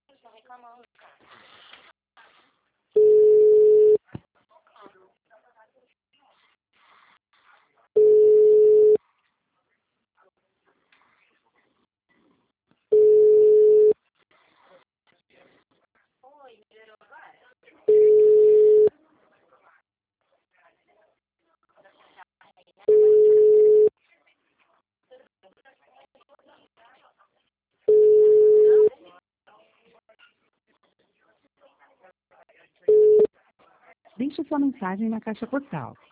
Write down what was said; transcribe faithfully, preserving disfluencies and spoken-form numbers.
Estou reclamando, cara. Oi, melhorou agora? Deixe sua mensagem na caixa postal.